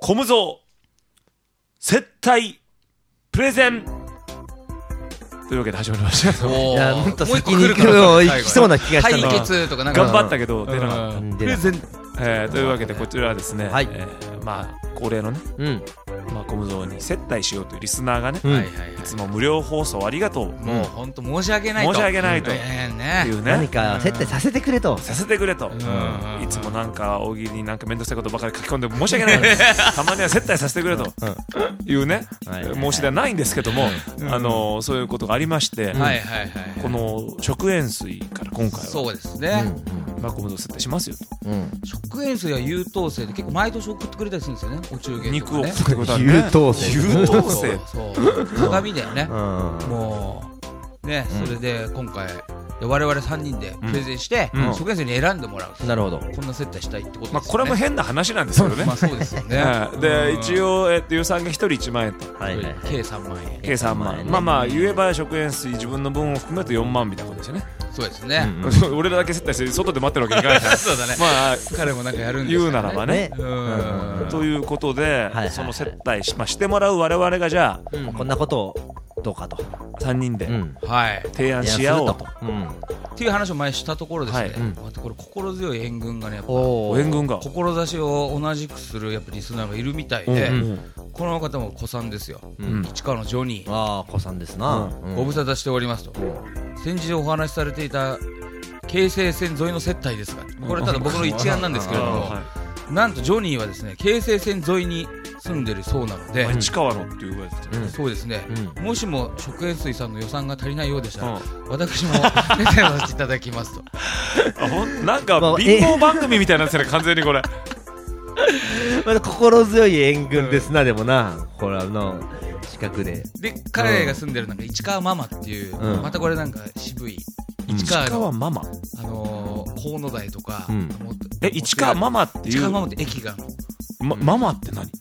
コムゾー接待プレゼンというわけで始まりました。 いやもっと先にもう一個来るから行きそうな気がしたな。 対決とかなんか頑張ったけど出なかった。 プレゼン。 というわけでこちらはですね、 はいまあ恒例のね、 うんコムゾーに接待しようというリスナーがね、 うんはいはいはいいつも無料放送ありがとう、 もう本当申し訳ないと申し訳ないとねいうね何か接待させてくれと。 させてくれと、 んいつもなんか大喜利になんか面倒くさいことばかり書き込んで申し訳ないたまには接待させてくれというね、 はいはいはい申し出はないんですけども、そういうことがありまして、 はいはいはいこの食塩水から今回はそうですねコムゾー接待しますよと、 食塩水は優等生で結構毎年送ってくれたりするんですよねお中元と肉をかね送ってくれたんで優等生。 優等生そう鏡だよねうんもうねそれで今回我々3人でプレゼンしてうん食塩水に選んでもらうなるほど。 こんな接待したいってことですよねまあこれも変な話なんですけどねまあそうですよねで一応予算が1人1万円とはいはいはい。 計3万円計3万、 ねまあ言えば食塩水自分の分を含めると4万みたいなことですよね、 そうですね俺らだけ接待して外で待ってるわけにいかないからそうだねまあ彼もなんかやるんですよ言うならばねうんということで、 はいその接待してもらう我々がじゃあこんなことをどうかと。 3人ではい提案し合おうと、 っていう話を前したところですね、 はいまたこれ心強い援軍がねやっぱお援軍が志を同じくするやっぱリスナーがいるみたいで、この方も子さんですよ、市川のジョニー、 ああ子さんですな。 ご無沙汰しておりますと、先日お話しされていた京成線沿いの接待ですが、これただ僕の一案なんですけれども、なんとジョニーはですね京成線沿いに住んでるそうなので、 市川のっていうぐらいですよね、 そうですね、もしも食塩水さんの予算が足りないようでしたら、 うん私も出てさせていただきますとなんか貧乏番組みたいなんですよね完全にこれまだ心強い援軍ですな。でもなほら近くで。 で彼が住んでるなんか市川ママっていう、またこれなんか渋い市川の、 ママ河野台とか、もっと市川ママっていう市川ママって駅がママって何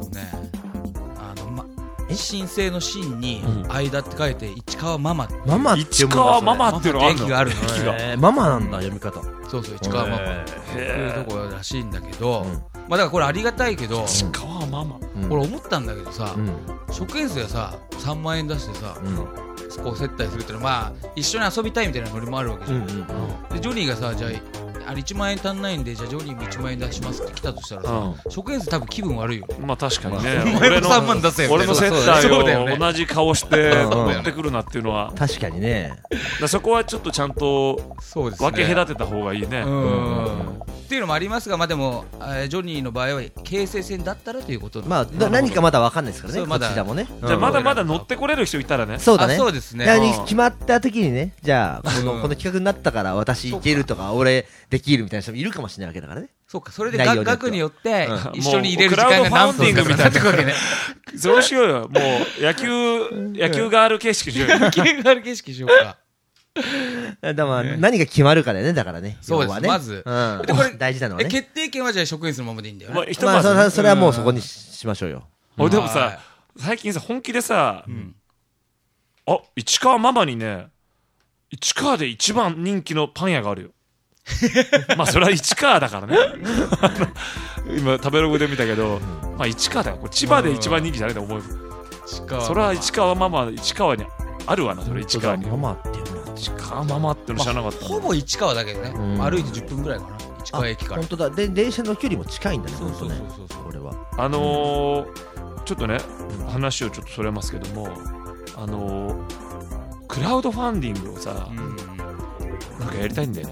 神聖の神に間って書いて市川ママってママって市川ママっていうのがあるの駅があるのママなんだ読み方。 そうそう市川ママっていうところらしいんだけど、まあだからこれありがたいけど、 市川ママ俺思ったんだけどさ、食塩水がさ3万円出してさ、こう接待するっていうのはまあ一緒に遊びたいみたいなノリもあるわけじゃん、でジョニーがさじゃあれ1万円足んないんでじゃあジョニーも1万円出しますって来たとしたらさ、食塩水多分気分悪いよ。 まあ確かにね、 お前も3万出せよ俺の接待そうだよねを同じ顔して持ってくるなっていうのは、 確かにね。 そこはちょっとちゃんとそうですね分け隔てた方がいいね。 っていうのもありますが、まあでもジョニーの場合は京成線だったらということまあ何かまだわかんないですからね。 そうまだこちらもね。 じゃあまだまだ乗ってこれる人いたらね。 そうだね。 そうですね。 決まった時にね、じゃあこの企画になったから私いけるとか俺できるみたいな人もいるかもしれないわけだからね。 そうか、それで内容によっては額によって一緒に入れる時間が何分かとかなってくわけね。 そうしようよ。もう野球がある形式しようよ。 野球がある景色しようか。 だから何が決まるかだよね。だからね。 そうです。まずでこれ大事なのはね。 決定権はじゃあ職員するままでいいんだよね。 まあそれはもうそこにしましょうよ。 俺でもさ最近さ本気でさ、市川ママにね、市川で一番人気のパン屋があるよ。まあそれは市川だからね。今食べログで見たけど、まあ市川だよ。これ千葉で一番人気じゃないと思う。それは市川ママ、市川にあるわな。それ市川にママっていうの。 市川ママっての知らなかった。 ほぼ市川だけどね。歩いて10分ぐらいかな。市川駅から。 本当だ。で電車の距離も近いんだね。 そうそうそうそう。 これは。 ちょっとね話をちょっとそれますけども、クラウドファンディングをさ、なんかやりたいんだよね。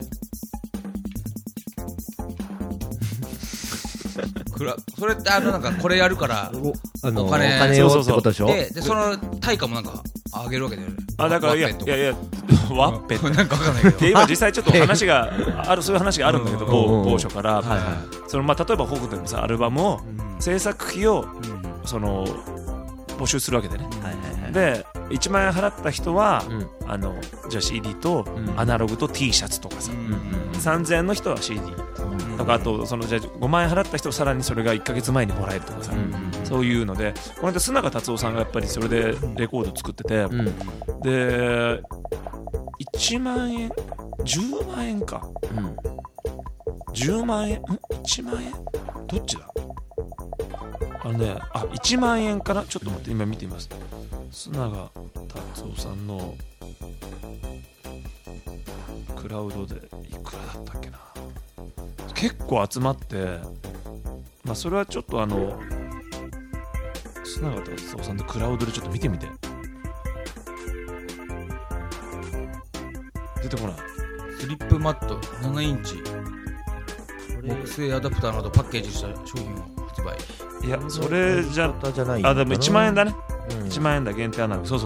それってなんかこれやるからお金をってことでしょ。 でその対価もなんかあげるわけだよね。 だからいやワッペンなんかわかんないけど。 今実際ちょっと話がある、そういう話があるんだけど、某所から例えば北斗のさアルバムを制作費をその募集するわけでね。で1万円払った人はじゃあ CD とアナログと T シャツとかさ、3000円の人は CDとか、あとじゃあ5万円払った人はさらにそれが1ヶ月前にもらえるとかさ、そういうので、この間須永達夫さんがやっぱりそれでレコード作ってて、で1万円10万円か、10万円1万円どっちだ 1万円かな。ちょっと待って、今見てみます。須永達夫さんのクラウドでいくらだったっけな。結構集まって、まあそれはちょっと須永達夫さんのクラウドでちょっと見てみて。出てこない。 スリップマット7インチ木製アダプターなどパッケージした商品を発売。 いや、それじゃない。 あ、でも1万円だね。1万円だ、限定アナログ。そう、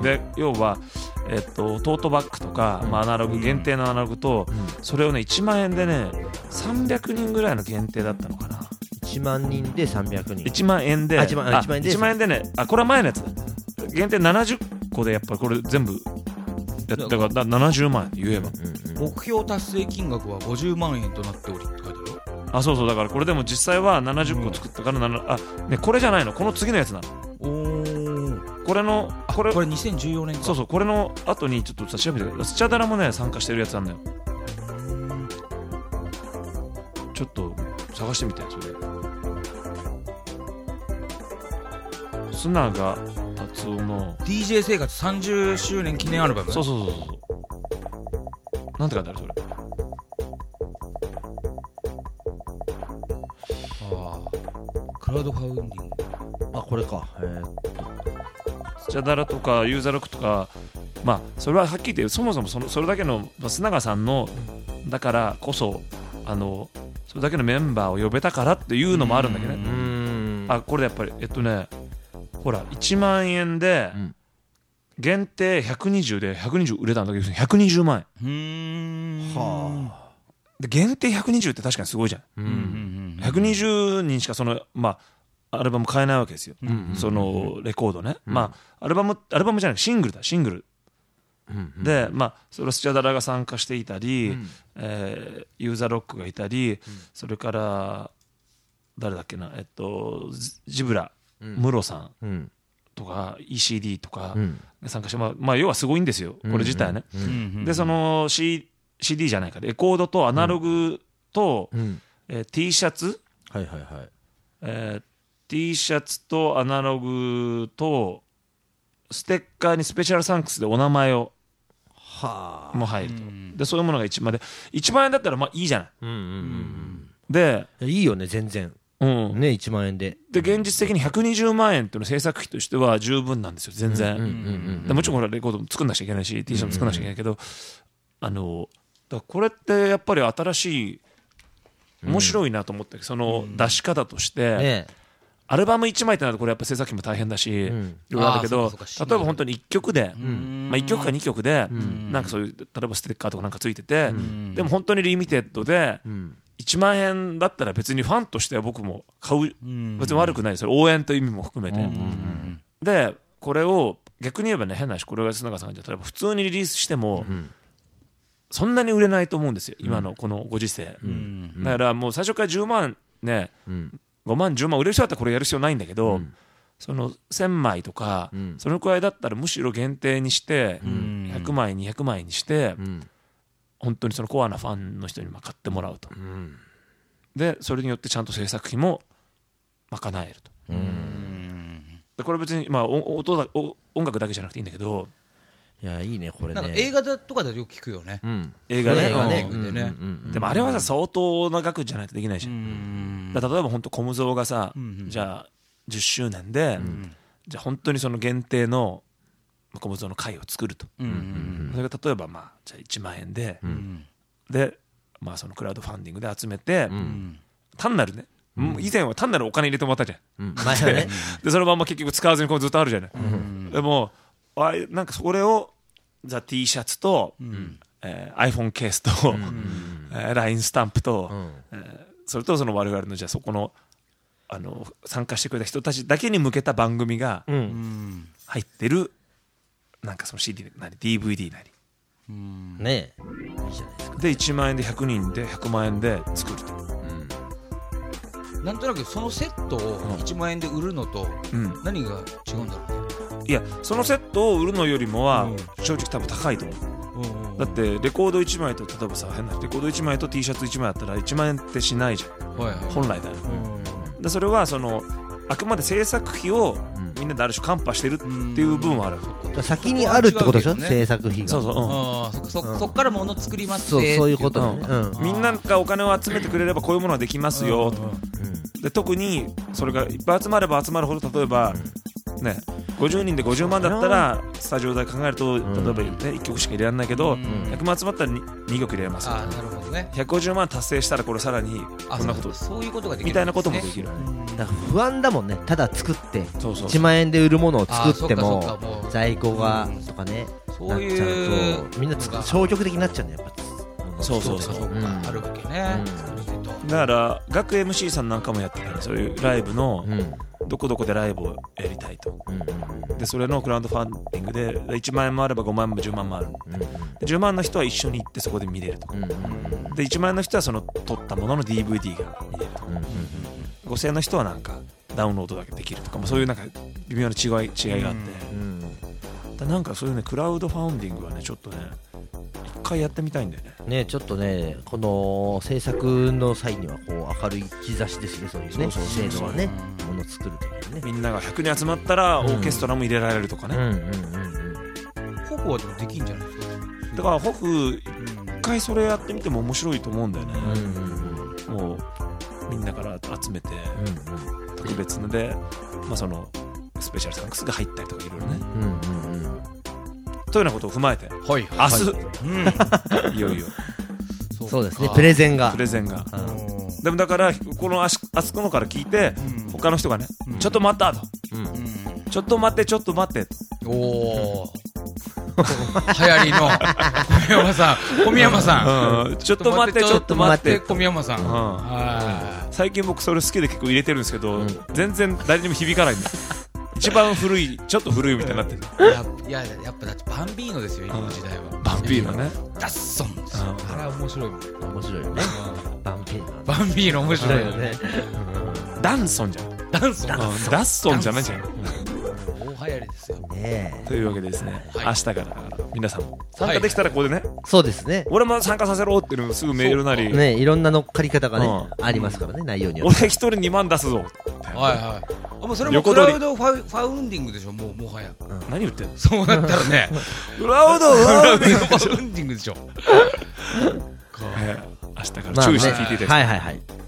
で要はトートバッグとか、まあ、アナログ、限定のアナログと、それをね1万円でね300人ぐらいの限定だったのかな。 1万人で300人。 1万円で1万円でね、これは前のやつだ。限定70個でやっぱりこれ全部だから70万円言えば、 目標達成金額は50万円となっておりって書いてあるよ。 そうだからこれでも実際は70個作ったからね、これじゃないの、この次のやつなの。これ 2014年か。 そうこれの後にちょっと調べてくれ。スチャダラもね参加してるやつなんだよ。ちょっと探してみて。それ須永達夫の DJ 生活30周年記念アルバム。 そうなんて書いてあるそれ。 クラウドファウンディング。 これか。 スチャダラとかユーザーロックとか、まあそれははっきり言ってそもそもそれだけの須永さんのだからこそそれだけのメンバーを呼べたからっていうのもあるんだけどね。これやっぱりほら1万円で限定120で120売れたんだけど120万円。で限定120って確かにすごいじゃん。120人しかアルバム買えないわけですよ。そのレコードね。アルバムじゃなくシングルで、それはスチャダラが参加していたり、ユーザーロックがいたり、それから誰だっけな、ジブラムロさんとか ECD とか参加して、要はすごいんですよこれ自体ね。でその CD じゃないか、レコードとアナログと、T シャツ、T シャツとアナログとステッカーにスペシャルサンクスでお名前をも入ると。でそういうものが1万円で1万円だったらいいじゃない。でいいよね全然。1万円で現実的に120万円っていうのは制作費としては十分なんですよ全然。もちろんこれはレコードも作んなきゃいけないし T シャツも作んなきゃいけないけど、だからこれってやっぱり新しい面白いなと思って、その出し方として、アルバム1枚ってなるとこれやっぱ制作費も大変だし、いろいろあるけど、例えば本当に1曲で、1曲か2曲で、なんかそういう例えばステッカーとかなんかついてて、でも本当にリミテッドで1万円だったら別にファンとしては僕も買う、別に悪くないです。応援という意味も含めて。でこれを逆に言えばね、変な話、これが須永さんじゃ例えば普通にリリースしても、そんなに売れないと思うんですよ今のこのご時世。だからもう最初から10万ね、5万10万売れる人だったらこれやる必要ないんだけど、その1000枚とか、そのくらいだったらむしろ限定にして、100枚200枚にして、本当にそのコアなファンの人に買ってもらうと。でそれによってちゃんと制作費も賄えると。でこれ別に音楽だけじゃなくていいんだけど、 いやいいねこれね。 なんか映画とかでよく聞くよね。 映画ね。 でもあれはさ相当な額じゃないとできないじゃん。例えば本当コムゾーがさ、じゃあ10周年で、じゃあ本当にその限定のコムゾーの会を作ると。それが例えばじゃあ1万円で、でそのクラウドファンディングで集めて、単なるね、以前は単なるお金入れてもらったじゃん。でそのまま結局使わずにこうずっとあるじゃない。でもなんかそれをじゃあ T シャツと、iPhone ケースと、LINE スタンプと、それとその我々のじゃあそこの参加してくれた人たちだけに向けた番組が入ってる、なんかその CD なり DVD なりねえいいじゃないですか。 で1万円で100人で100万円で作ると。 なんとなくそのセットを1万円で売るのと何が違うんだろうね。 いやそのセットを売るのよりもは正直多分高いと思う。だってレコード1枚と例えばさ変なレコード1枚と T シャツ1枚あったら1万円ってしないじゃん、本来だよ。でそれはそのあくまで制作費をみんなである種カンパしてるっていう部分はある。 先にあるってことでしょ、制作費が。 そうそう、 そっから物作りますって、そういうことね。 みんながお金を集めてくれればこういうものができますよと。で特にそれがいっぱい集まれば集まるほど、例えばね、50人で50万だったらスタジオ代考えると、例えばね1曲しか入れられないけど、100万集まったら 2曲入れれますよ。 なるほどね。 150万達成したらこれさらにこんなこと、 そういうことができるみたいなこともできる。 だから不安だもんね。ただ作って1万円で売るものを作っても在庫がとかね、 そういうみんな消極的になっちゃうんだよ、やっぱ。 そうあるわけね。 だから学 MC さんなんかもやってたね、そういうライブのどこどこでライブをやりたいと。でそれのクラウドファンディングで1万円もあれば5万円も10万もある。で10万の人は一緒に行ってそこで見れると。で1万円の人はその撮ったものの DVD が見れると。5000円の人はなんかダウンロードだけできるとか、そういうなんか微妙な違いがあって、なんかそういうねクラウドファンディングはねちょっとね一回やってみたいんだよね。 ね、ちょっとね、この制作の際にはこう明るい兆しですね、そういうね、制度はね、ものを作るというね。 みんなが100人集まったらオーケストラも入れられるとかね。 ホフはでもできんじゃないですか。 だからホフ一回それやってみても面白いと思うんだよね。もうみんなから集めて特別ので、そのスペシャルサンクスが入ったりとかいろいろね。というようなことを踏まえて、明日、いよいよそうですね、プレゼンが。 でもだからこのあそこのから聞いて、他の人がね、ちょっと待ったと、ちょっと待ってちょっと待ってと、 おお流行りの小宮山さん、 ちょっと待ってちょっと待って小宮山さん。 最近僕それ好きで結構入れてるんですけど、全然誰にも響かないんだ。一番古い、ちょっと古いみたいになってる。 いややっぱだってバンビーノですよ、今の時代は。 バンビーノね、 ダッソンですよ。あれは面白いもん。 面白いよね。バンビーノ面白いよね。 ダンソンじゃん。ダッソンじゃないじゃん。 大流行りですよね。 というわけでですね、明日から皆さんも参加できたらここでね、 そうですね、 俺も参加させろっていうのすぐメールなりね、いろんな乗っかり方がねありますからね、内容には。 俺一人2万出すぞ。 もうそれもクラウドファウンディングでしょ、もはや。 何言ってんの。 そうなったらね、 クラウドファウンディングファウンディングでしょ。 明日から注意して聞いていただきたい。